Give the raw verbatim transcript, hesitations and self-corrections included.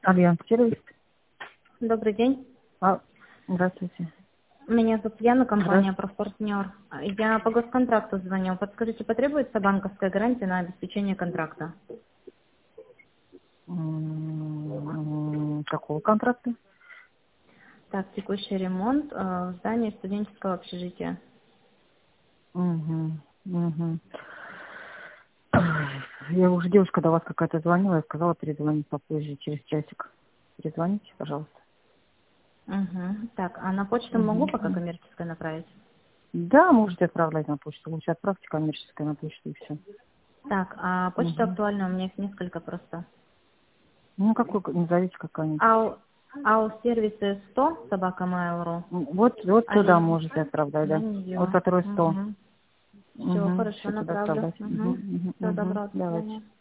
Альянс сервис. Добрый день. А, здравствуйте. Меня зовут Яна, компания Здравствуйте. «Профпартнер». Я по госконтракту звоню. Подскажите, потребуется банковская гарантия на обеспечение контракта? М, Какого контракта? Так, текущий ремонт э, в здании студенческого общежития. Мгм, мгм. Я уже девушка до вас какая-то звонила, я сказала перезвонить попозже, через часик. Перезвоните, пожалуйста. Угу. Так, а на почту могу Мгм, пока мгм. коммерческое направить? Да, можете отправлять на почту. Лучше отправьте коммерческое на почту и все. Так, а почта актуальна, у меня их несколько просто. Ну, какой, назовите какая-нибудь. Ау, ау сервисы сто собака mail.ru, М, Вот, вот а туда есть можете отправлять, на да. Вот нее. который сто. Угу. Все, Угу, хорошо, все туда направлю. отправлять. Угу, Угу. угу, Все, угу. добро, до Давайте. свидания.